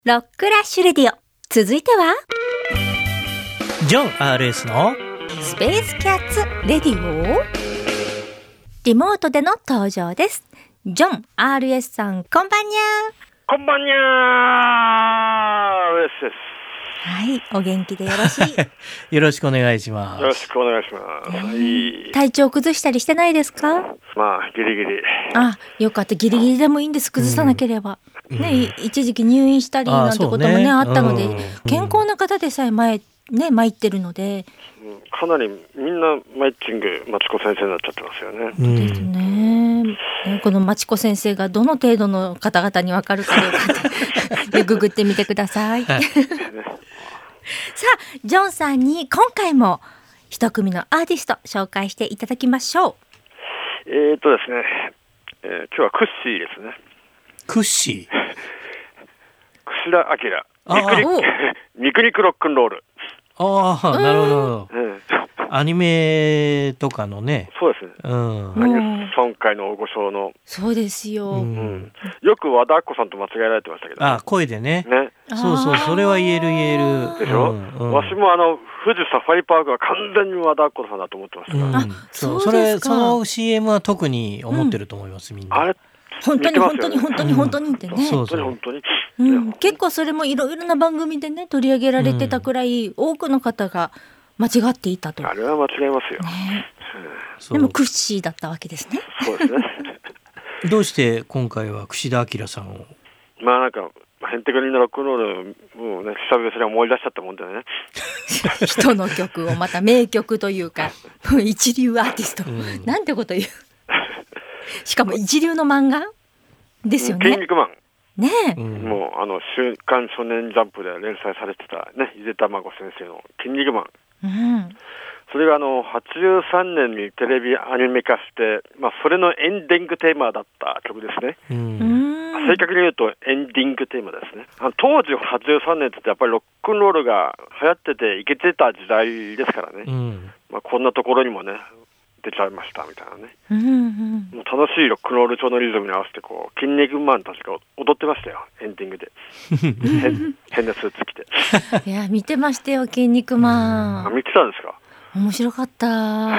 ロックラッシュレディオ。続いてはジョン RS のスペースキャッツレディオ。リモートでの登場です。ジョン RS さん、こんばんにゃ。 こんばんにゃー。です。 はい、お元気でよろしいよろしくお願いします。 よろしくお願いします。はい。 体調崩したりしてないですか？ まあギリギリ。 あ、よかった。ギリギリでもいいんです。崩さなければ、ね、一時期入院したりなんてこともね、あったので、健康な方でさえ参ってるので、 かなりみんなマイチングマチコ先生になっちゃってますよね。 ですね。このマチコ先生がどの程度の方々に分かるかどうかってググってみてください。さあ、ジョンさんに今回も一組のアーティスト紹介していただきましょう。 ですね、今日はクッシーですね。 クッシー櫛田明ミクニクロックンロール。 ああ、なるほど、アニメとかのね。 そうですね、今回の大御所の。 そうですよ、 よく和田アッコさんと間違えられてましたけど、 声でね。そうそう、それは言えるでしょ。わしも富士サファリパークは完全に和田アッコさんだと思ってましたから、 その CM は特に思ってると思います、みんな。 あれ本当にってね。 本当に、 結構それもいろいろな番組でね取り上げられてたくらい、多くの方が間違っていたと。 あれは間違いますよ、 でもクッシーだったわけですね。 そうですね。 どうして今回は櫛田明さんを。 なんかヘンテクリンのロックンロールもうね、久々に思い出しちゃったもんでね。 人の曲をまた名曲というか一流アーティスト、なんてこと言う。しかも一流の漫画ですよね。 筋肉マンねえ、 もう週刊少年ジャンプで連載されてたね、井出玉子先生の筋肉マン、それが83年にテレビアニメ化して、それのエンディングテーマだった曲ですね。正確に言うとエンディングテーマですね。当時83年ってやっぱりロックンロールが流行っててイケてた時代ですからね、こんなところにもね出ちゃいましたみたいなね、もう楽しいロックンロール調のリズムに合わせて筋肉マンたちが踊ってましたよ、エンディングで。変なスーツ着て。 いや、見てましたよ、筋肉マン。 見てたんですか？ 面白かった。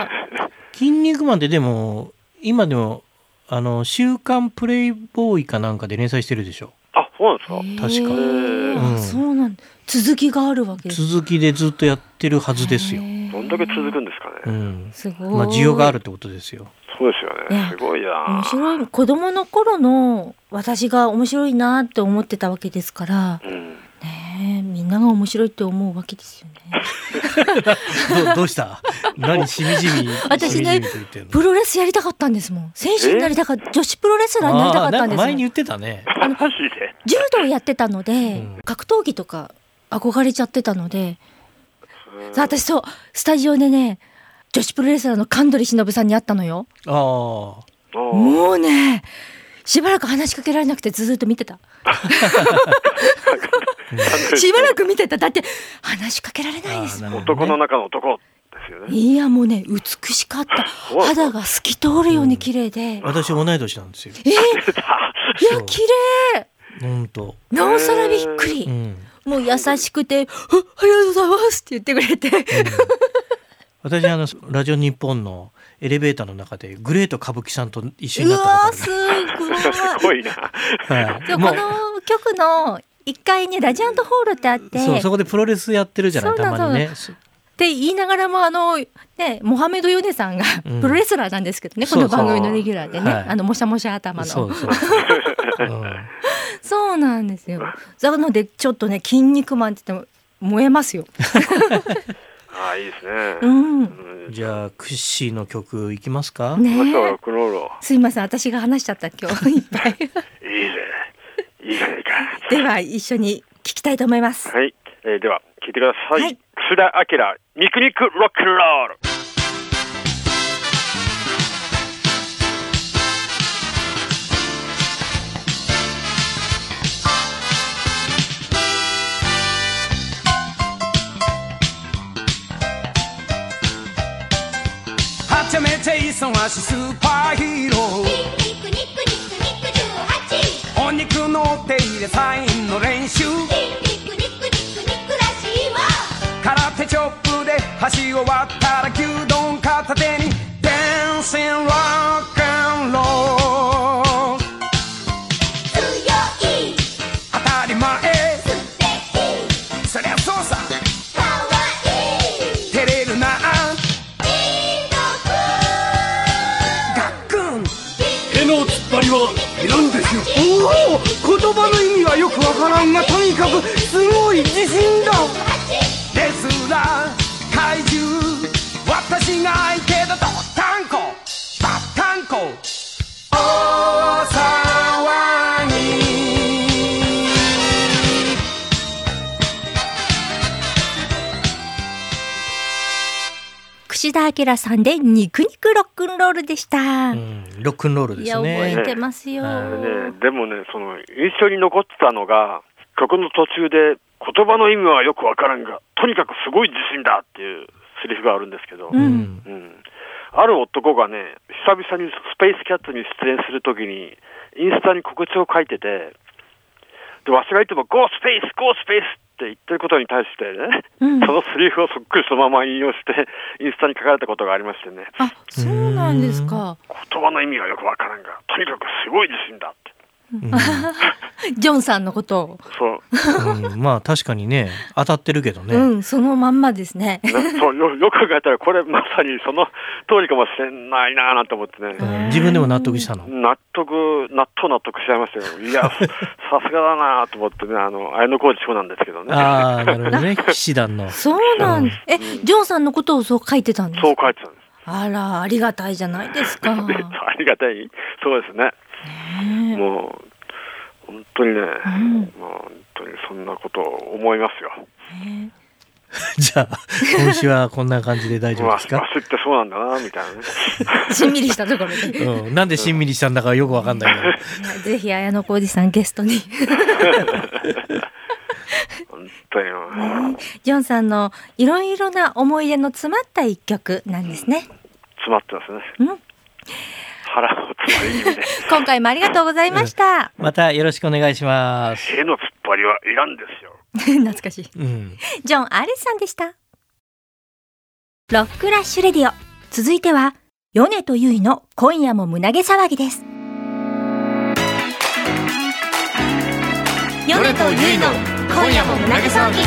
筋肉マンってでも今でも週刊プレイボーイかなんかで連載してるでしょ。 あ、そうなんですか。 確か。 そうなんだ。続きがあるわけです。 続きでずっとやってるはずですよ。 どんだけ続くんですかね。 すごい。 需要があるってことですよ。 そうですよね。すごいな。 面白い。子供の頃の私が面白いなって思ってたわけですから、みんなが面白いって思うわけですよね。どうした？何しみじみ。 私ね、プロレスやりたかったんですもん。選手になりたかった、女子プロレスラーになりたかったんです。 前に言ってたね。 柔道やってたので、格闘技とか憧れちゃってたので、私スタジオでね、女子プロレスラーの神取忍さんに会ったのよ。もうね、しばらく話しかけられなくてずっと見てた。しばらく見てた。だって話しかけられないですもん。 男の中の男ですよね。 いや、もうね、美しかった。肌が透き通るように綺麗で、 私同い年なんですよ。 いや、綺麗。 本当。 なおさらびっくり。もう優しくて、ありがとうございますって言ってくれて。 私ラジオ日本のエレベーターの中でグレート歌舞伎さんと一緒になったことある。 すごいな。 この局の1階にラジアントホールってあって、 そこでプロレスやってるじゃない、たまにね。 って言いながらもモハメド・ヨネさんがプロレスラーなんですけどね、この番組のレギュラーでね、もしゃもしゃ頭の。そうなんですよ。なのでちょっとね、筋肉マンって言っても燃えますよ。 いいですね。 じゃあクッシーの曲いきますか。 すいません、私が話しちゃった今日いっぱい。いいじゃないか。 では一緒に聞きたいと思います。 はい、では聞いてください。櫛田明ミクニクロックンロール。 はちゃめちゃ忙しいスーパーヒーロー、 ニクニクニクニクニク18、 お肉のの手入れサインの練習、空手チョップで橋を割ったら牛丼片手にダンシングロックンロール、強い当たり前素敵そりゃそうさかわいい照れるなガックン手の突っ張りはいらんですよ。おお、言葉の意味はよくわからんが、とにかくすごい自信だ。 レスラー怪獣私が相手だとタンコバッタンコ大騒ぎ。 串田明さんでニクニクロックンロールでした、 ロックンロールですね。 いや覚えてますよ、 でもね、その印象に残ってたのが、曲の途中で言葉の意味はよくわからんが、とにかくすごい自信だっていうセリフがあるんですけど、ある男がね、久々にスペースキャットに出演するときにインスタに告知を書いてて、でわしがいつも Go Space Go Space って言ってることに対してね、そのセリフをそっくりそのまま引用してインスタに書かれたことがありましてね。 あ、そうなんですか。 言葉の意味はよくわからんが、とにかくすごい自信だって。 ジョンさんのことを。 そう、 まあ確かにね、当たってるけどね、 そのまんまですね。 そうよく考えたらこれまさにその通りかもしれないななんて思ってね、 自分でも納得したの。 納得しちゃいましたよ。いやさすがだなと思ってね、綾小路翔なんですけどね。 ああ、なるほどね、騎士団の。 そうなんです。ジョンさんのことをそう書いてたんですか。 そう書いてたんです。 あら、ありがたいじゃないですか。 ありがたい。そうですね。もう本当にね、もう本当にそんなことを思いますよ。 じゃあ今週はこんな感じで大丈夫ですか。 わしってそうなんだなみたいなね。 しんみりしたところで、 なんでしんみりしたんだかよくわかんないけどぜひ綾小路さんゲストに本当にジョンさんのいろいろな思い出の詰まった一曲なんですね。 詰まってますね。腹の詰まり気味で今回もありがとうございました、 またよろしくお願いします。 手の突っ張りはいらんですよ。 懐かしい、ジョン・アレスさんでした。ロックラッシュレディオ、続いては米とゆいの今夜も胸毛騒ぎです。米とゆいの今夜も胸毛騒ぎ。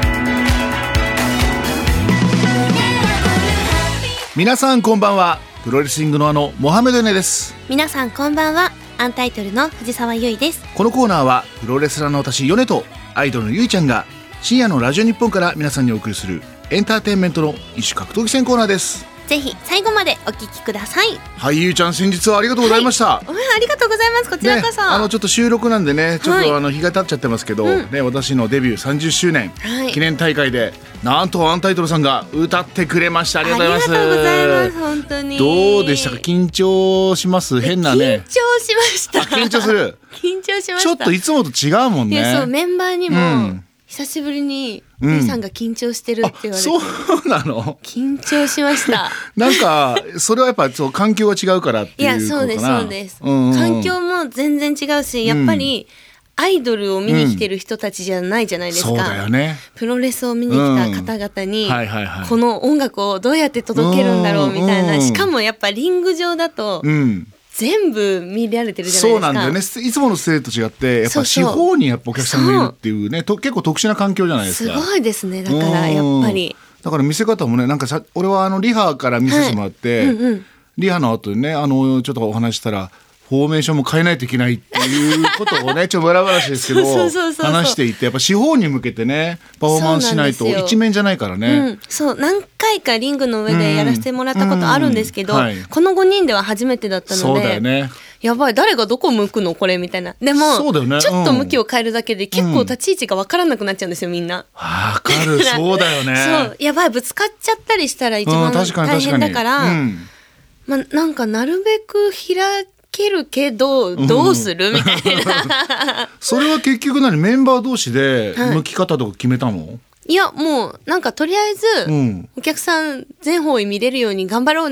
皆さんこんばんは。プロレスリングのモハメドネです。 皆さんこんばんは。アンタイトルの藤沢優衣です。 このコーナーはプロレスラーの私米とアイドルのゆいちゃんが深夜のラジオ日本から皆さんにお送りするエンターテインメントの一種格闘技戦コーナーです。 ぜひ最後までお聞きください。 はい、ゆいちゃん先日はありがとうございました。 ありがとうございます。こちらこそ、 ね、ちょっと収録なんでね、ちょっと日が経っちゃってますけど、ね、私のデビュー30周年、記念大会でなんとアンタイトルさんが歌ってくれました。ありがとうございます。 ありがとうございます。本当にどうでしたか。緊張します。変なね。 緊張しました。 緊張する。 緊張しました。 ちょっといつもと違うもんね。 いや、そう、メンバーにも、久しぶりにゆいさんが緊張してるって言われて、 そうなの。 緊張しましたなんかそれはやっぱそう環境が違うからっていうことかな。 いや、そうです、環境も全然違うし、やっぱりアイドルを見に来てる人たちじゃないじゃないですか、 そうだよね。 プロレスを見に来た方々に、この音楽をどうやって届けるんだろうみたいな、しかもやっぱリング上だと、全部見られてるじゃないですか。 そうなんだよね。いつものステージと違ってやっぱ四方にやっぱお客さんがいるっていうね、結構特殊な環境じゃないですか。 すごいですね。だからやっぱりだから見せ方もね、なんか俺はリハから見せてもらって、リハの後にねちょっとお話したらフォーメーションも変えないといけないっていうことをねちょっとバラバラしいですけど話していて、やっぱ四方に向けてねパフォーマンスしないと一面じゃないからね。 そう何回かリングの上でやらせてもらったことあるんですけど、この5人では初めてだったので、 そうだよね。 やばい、誰がどこ向くのこれみたいな。でもそうだよね、 ちょっと向きを変えるだけで結構立ち位置が分からなくなっちゃうんですよ、みんな。 わかる。そうだよね。 そう、やばい、ぶつかっちゃったりしたら一番大変だから、なんかなるべく開けるけどどうする、みたいなそれは結局メンバー同士で向き方とか決めたの？ いや、もうなんかとりあえず、お客さん全方位見れるように頑張ろうね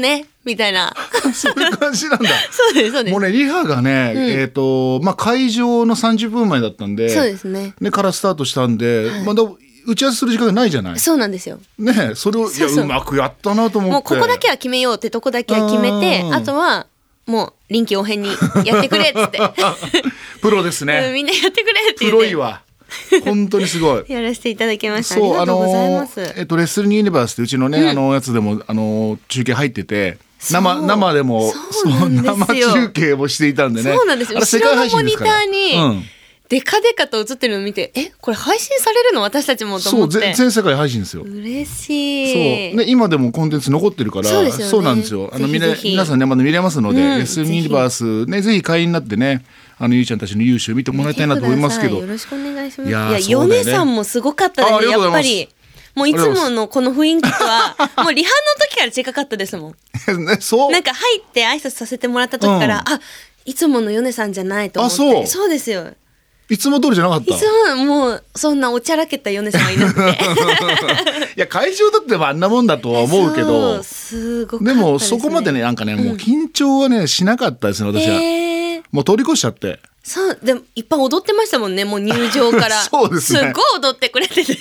みたいなそういう感じなんだそうですそうです。 もうねリハがね、会場の30分前だったんでそうですねからスタートしたんで、まだ打ち合わせする時間がないじゃない。 そうなんですよね、それをそうそううまくやったなと思って、 もうここだけは決めようってとこだけは決めて、あとはもう臨機応変にやってくれっつってプロですね、 みんなやってくれって言ってプロいわ本当にすごいやらせていただきました。ありがとうございます。 レッスルニーユニバースってうちのね、やつでも中継入ってて生でも生中継もしていたんでね。 そうなんですよ。後ろのモニターにデカデカと映ってるのを見て、これ配信されるの私たちもと思って。 そう全世界配信ですよ。 嬉しい。 そうね、今でもコンテンツ残ってるから、そうなんですよ。皆さんねまだ見れますので、レッスルニーユニバースねぜひ会員になってね。ゆいちゃんたちの優秀見てもらいたいなと思いますけど、 よろしくお願いします。いやヨネさんもすごかったですね。やっぱりもういつものこの雰囲気とはもうリハの時から違かったですもんね、そうなんか入って挨拶させてもらった時から、いつものヨネさんじゃないと思って。そうですよ。 いつも通りじゃなかった。 いつももうそんなおちゃらけたヨネさんはいなくていや会場だってあんなもんだとは思うけど、 すごかったでもそこまでねなんかね、もう緊張はねしなかったですね私は。もう通り越しちゃって。 そうでもいっぱい踊ってましたもんね。もう入場からそうですね、 すごい踊ってくれてて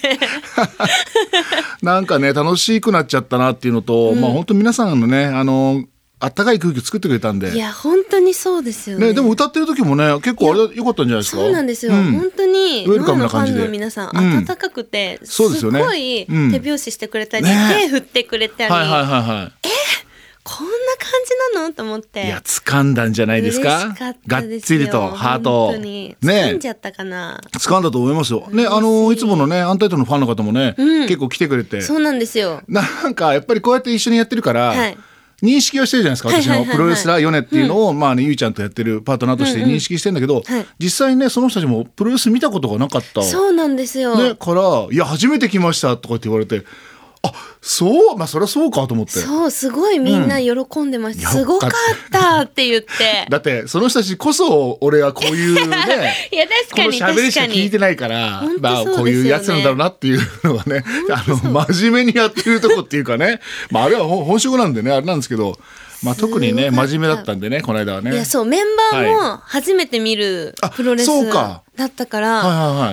なんかね楽しくなっちゃったなっていうのと、本当皆さんのねあったかい空気作ってくれたんで。 いや本当にそうですよ ね。 でも歌ってる時もね結構あれ良かったんじゃないですか。 そうなんですよ、本当にウェルカムな感じでファンの皆さん温かくて、すごい手拍子してくれたり、手振ってくれたり、こんな感じなのと思って。 いや掴んだんじゃないですか。がっつりとハートをね掴んじゃったかな。 掴んだと思いますよね。いつものねアンタイトルのファンの方もね、結構来てくれて。 そうなんですよ。 なんかやっぱりこうやって一緒にやってるから、認識をしてるじゃないですか。私のプロレスラーヨネっていうのを、ゆいちゃんとやってるパートナーとして認識してんだけど、実際にねその人たちもプロレス見たことがなかった。 そうなんですよ。 ねからいや初めて来ましたとかって言われて。そうそりゃそうかと思って。 そうすごいみんな喜んでました、すごかったって言ってだってその人たちこそ俺はこういうねいや確かにこの喋りしか聞いてないからこういうやつなんだろうなっていうのがね真面目にやってるとこっていうかね、あれは本職なんでねあれなんですけど、特にね真面目だったんでねこの間はね。 いやそうメンバーも初めて見るプロレスだったから、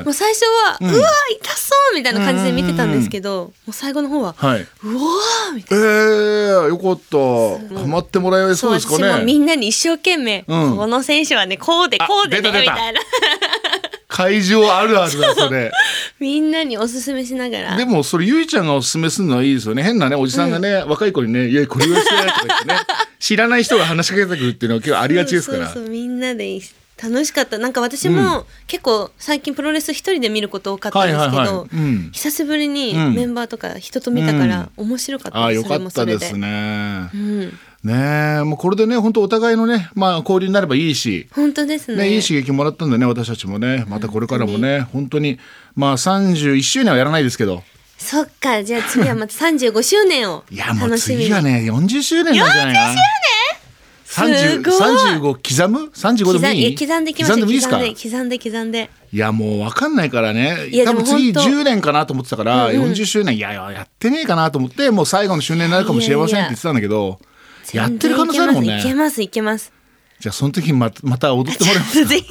もう最初は、うわ痛そうみたいな感じで見てたんですけど、もう最後の方は、うわーみたいな。 よかった。ハマってもらえそうですかね。 私もみんなに一生懸命、この選手はねこうでこうでねみたいな会場あるあるだそれみんなにおすすめしながら。 でもそれゆいちゃんがおすすめするのはいいですよね。変なねおじさんがね、若い子にねいやこれはしてないとか言ってね知らない人が話しかけてくるっていうのは結構ありがちですから。 そうみんなで楽しかった。なんか私も結構最近プロレス一人で見ること多かったんですけど、久しぶりにメンバーとか人と見たから面白かったです。 よかったですね。ねもうこれでね本当お互いのね交流になればいいし、 本当ですね。 いい刺激もらったんでね私たちもねまたこれからもね本当に31周年はやらないですけど。 そっかじゃあ次はまた35周年を楽しみに。 いやもう次はね40周年なんじゃないかな。35刻む ?35 でもいい？ 刻んできました。刻んで。 いやもう分かんないからね。多分次10年かなと思ってたから、40周年いややってねえかなと思ってもう最後の周年になるかもしれませんって言ってたんだけど、やってる可能性あるもんね。 いけます。 じゃあその時にまた踊ってもらいますか。 ぜひ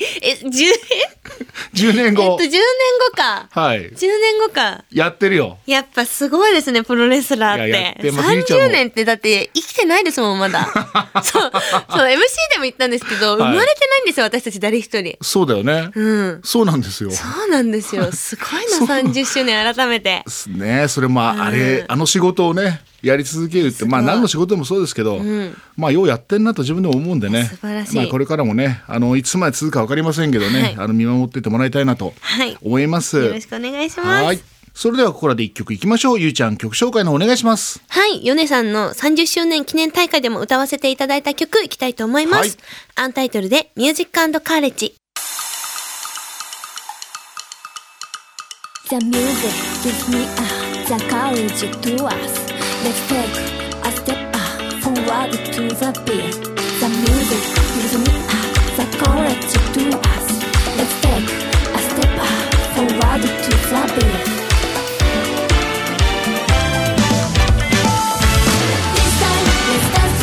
10年後。 10年後か。 はい。 10年後か。 やってるよ。 やっぱすごいですねプロレスラーって。30年ってだって生きてないですもんまだ。そう MC でも言ったんですけど、生まれてないんですよ私たち誰一人。 そうだよね。そうなんですよ。 そうなんですよ。すごいな30周年改めて。 ねそれあの仕事をね。やり続けるって何の仕事でもそうですけど、ようやってんなと自分でも思うんでね。 素晴らしい。 これからもねいつまで続くか分かりませんけどね、見守っていってもらいたいなと思います。 よろしくお願いします。 それではここらで一曲いきましょう。ゆうちゃん曲紹介のお願いします。 はい、ヨネさんの30周年記念大会でも歌わせていただいた曲いきたいと思います。アンタイトルでミュージック&カーレッジ。 The music gives me the courage to us. Let's take a step forward to the beat. The music gives me the courage to us. Let's take a step forward to the beat. This time, let's dance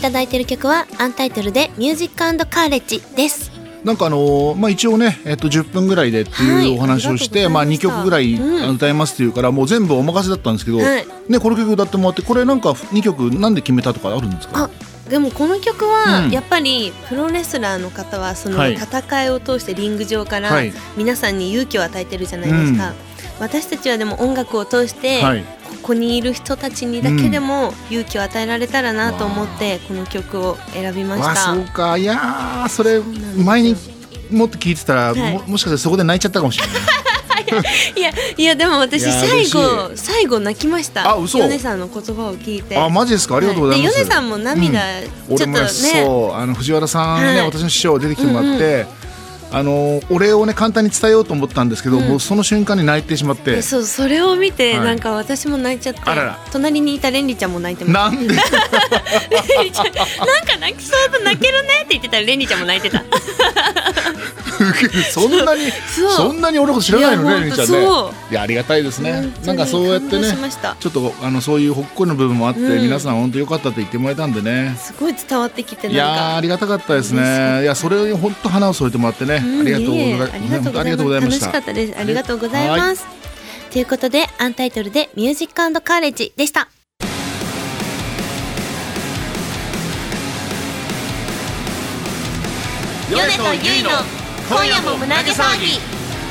ただいている曲はアンタイトルでミュージック&カーレッジです。 なんか一応ね、10分ぐらいでっていうお話をして、2曲ぐらい歌いますっていうから、もう全部お任せだったんですけど、ね、この曲歌ってもらって、これなんか2曲なんで決めたとかあるんですか？ でもこの曲はやっぱりプロレスラーの方はその戦いを通してリング上から皆さんに勇気を与えてるじゃないですか。私たちはでも音楽を通してここにいる人たちにだけでも勇気を与えられたらなと思ってこの曲を選びました。 そうか。いやそれ前にもっと聞いてたら、もしかしてそこで泣いちゃったかもしれないいやでも私最後泣きました。ヨネさんの言葉を聞いて。 マジですか？ありがとうございます。 ヨネさんも涙ちょっとね、 そう藤原さんね、私の師匠出てきてもらって、お礼をね簡単に伝えようと思ったんですけど、もうその瞬間に泣いてしまって、 それを見てなんか私も泣いちゃって、隣にいたレンリちゃんも泣いてました。 なんで？レンリちゃんなんか泣きそうだ、泣けるねって言ってたらレンリちゃんも泣いてた。 そんなに俺のこと知らないのね、レンリちゃんね。いやありがたいですね。なんかそうやってね、ちょっとそういうほっこりの部分もあって、皆さん本当良かったと言ってもらえたんでね、 すごい伝わってきて、 いやありがたかったですね。いやそれを本当花を添えてもらってね、ありがとうございました。 楽しかったです。ありがとうございます。ということでアンタイトルでミュージック&カーレッジでした。ヨネとユイの今夜も胸毛騒ぎ。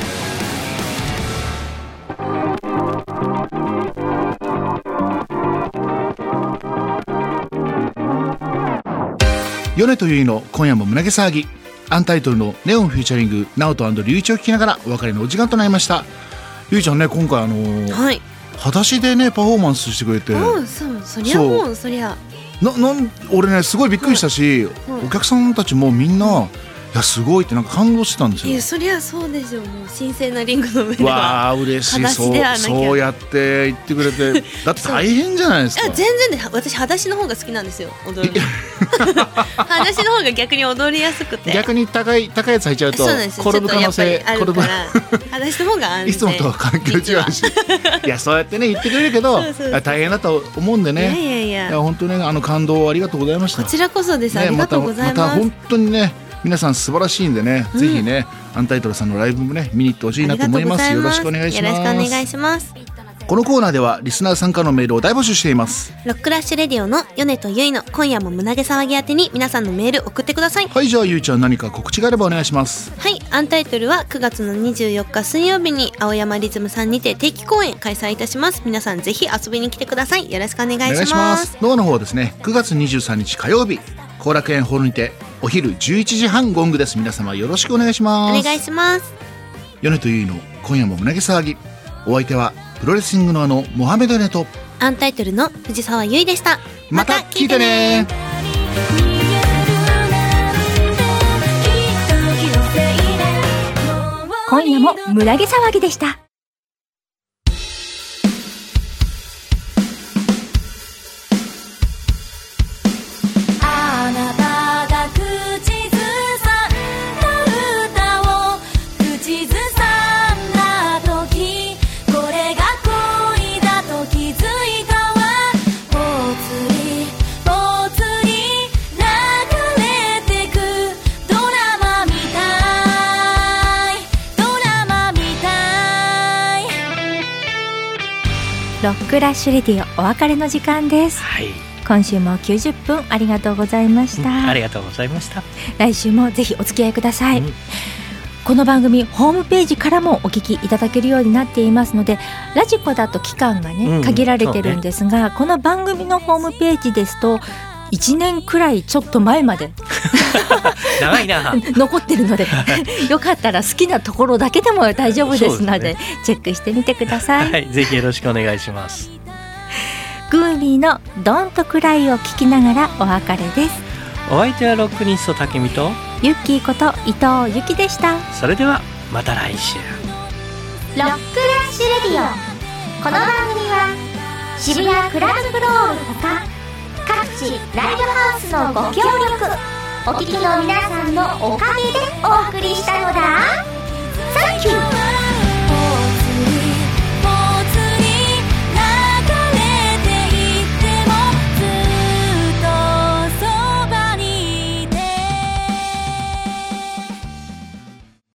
ヨネとユイの今夜も胸毛騒ぎ、アンタイトルのネオンフューチャリングナオト&リュウイチを聞きながらお別れのお時間となりました。ゆいちゃんね、今回裸足でねパフォーマンスしてくれて、 そりゃもうそりゃ俺ねすごいびっくりしたし、お客さんたちもみんないやすごいってなんか感動してたんですよ。 いやそりゃそうですよ。もう神聖なリングの上ではわあ嬉しい。そうやって言ってくれて、だって大変じゃないですか。 全然で、私裸足の方が好きなんですよ、踊る裸足の方が逆に踊りやすくて、 逆に高いやつ履いちゃうと転ぶ可能性あるから裸足の方が安全。 いつもとは環境違うしいやそうやってね言ってくれるけど大変だと思うんでね。いや本当ね感動ありがとうございました。 こちらこそです。ありがとうございます。 また本当にね皆さん素晴らしいんでね、ぜひねアンタイトルさんのライブもね見に行ってほしいなと思います。よろしくお願いします。 よろしくお願いします。 このコーナーではリスナー参加のメールを大募集しています。 ロックラッシュレディオのヨネとユイの今夜も胸毛騒ぎ宛てに皆さんのメール送ってください。 はい、じゃあゆいちゃん何か告知があればお願いします。 はい、アンタイトルは9月の24日水曜日に青山リズムさんにて定期公演開催いたします。皆さんぜひ遊びに来てください。よろしくお願いします。 ノアの方はですね9月23日火曜日後楽園ホールにてお昼11時半ゴングです。皆様よろしくお願いします。 お願いします。 ヨネとユイの今夜も胸毛騒ぎ、お相手はプロレスリングのモハメド・ヨネとアンタイトルの藤沢優衣でした。 また聞いてね。 今夜も胸毛騒ぎでした。ロックラッシュレディオお別れの時間です、はい、今週も90分ありがとうございました、 ありがとうございました。 来週もぜひお付き合いください、この番組ホームページからもお聞きいただけるようになっていますので、ラジコだと期間がね限られてるんですが、この番組のホームページですと1年くらいちょっと前まで長いな残ってるのでよかったら好きなところだけでも大丈夫ですのでチェックしてみてください、 はい、ぜひよろしくお願いします。 グーミーのドントクライを聞きながらお別れです。 お相手はロックニストタケミとユッキーこと伊藤由紀でした。 それではまた来週。 ロックラッシュレディオ、この番組は渋谷クラブフロールほか各地ライブハウスのご協力、お聞きの皆さんのおかげでお送りしたのだ。